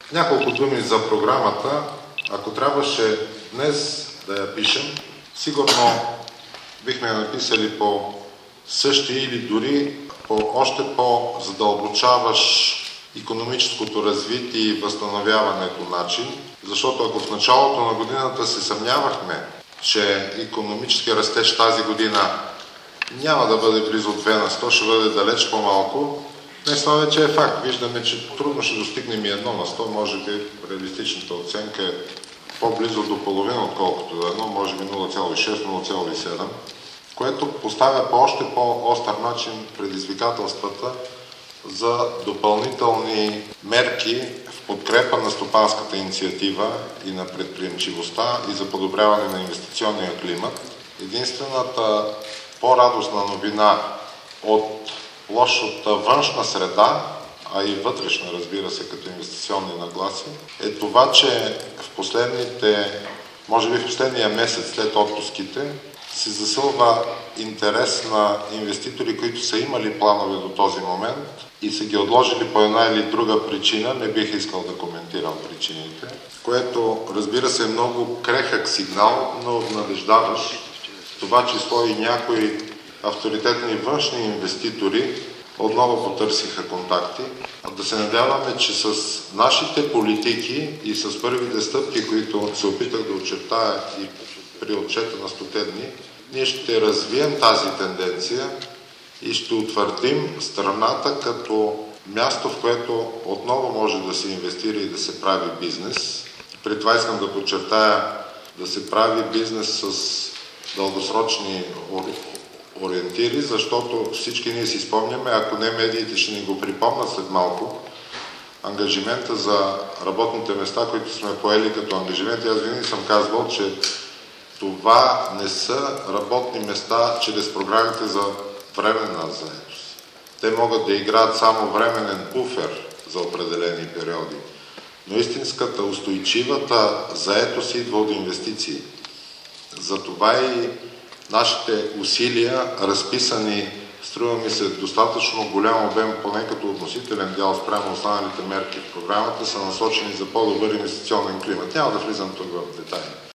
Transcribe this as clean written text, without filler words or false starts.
Няколко думи за програмата. Ако трябваше днес да я пишем, сигурно бихме я написали по същия или дори по още по-задълбочаващ икономическото развитие и възстановяването начин, защото ако в началото на годината се съмнявахме, че икономически растеж тази година няма да бъде близо 2 на 100, ще бъде далеч по-малко, днес това вече е факт. Виждаме, че трудно ще достигнем и 1 на 100, може би реалистичната оценка е по-близо до половина, отколкото до 1, може би 0,6, 0,7, което поставя по още по-остър начин предизвикателствата за допълнителни мерки в подкрепа на стопанската инициатива и на предприемчивостта и за подобряване на инвестиционния климат. Единствената по-радостна новина от лошата външна среда, а и вътрешна, разбира се, като инвестиционни нагласи, е това, че в последния месец след отпуските се засилва интерес на инвеститори, които са имали планове до този момент и са ги отложили по една или друга причина. Не бих искал да коментирам причините, което, разбира се, е много крехък сигнал, но обнадеждаващ. В това число и някои авторитетни външни инвеститори отново потърсиха контакти. Да се надяваме, че с нашите политики и с първите стъпки, които се опитах да очертая и при отчета на 100 дни, ние ще развием тази тенденция и ще утвърдим страната като място, в което отново може да се инвестира и да се прави бизнес. При това искам да подчертая да се прави бизнес с дългосрочни ориентири, защото всички ние си спомняме, ако не медиите ще ни го припомнят след малко, ангажимента за работните места, които сме поели като ангажимент. Аз винаги съм казвал, че това не са работни места чрез програмите за временна заетост. Те могат да играят само временен буфер за определени периоди. Но истинската, устойчивата заетост идва от инвестиции. Затова и нашите усилия, разписани, струва ми се, достатъчно голям обем, поне като относителен дял спрямо останалите мерки в програмата, са насочени за по-добър инвестиционен климат. Няма да влизам тук в детайли.